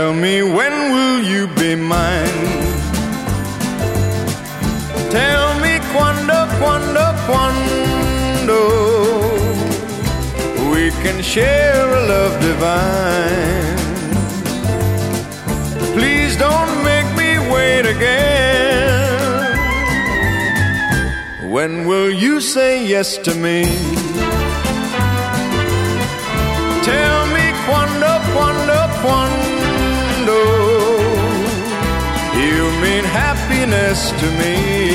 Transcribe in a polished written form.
Tell me, when will you be mine? Tell me, quando, quando, quando we can share a love divine. Please don't make me wait again. When will you say yes to me? Tell me, quando, quando, quando you mean happiness to me.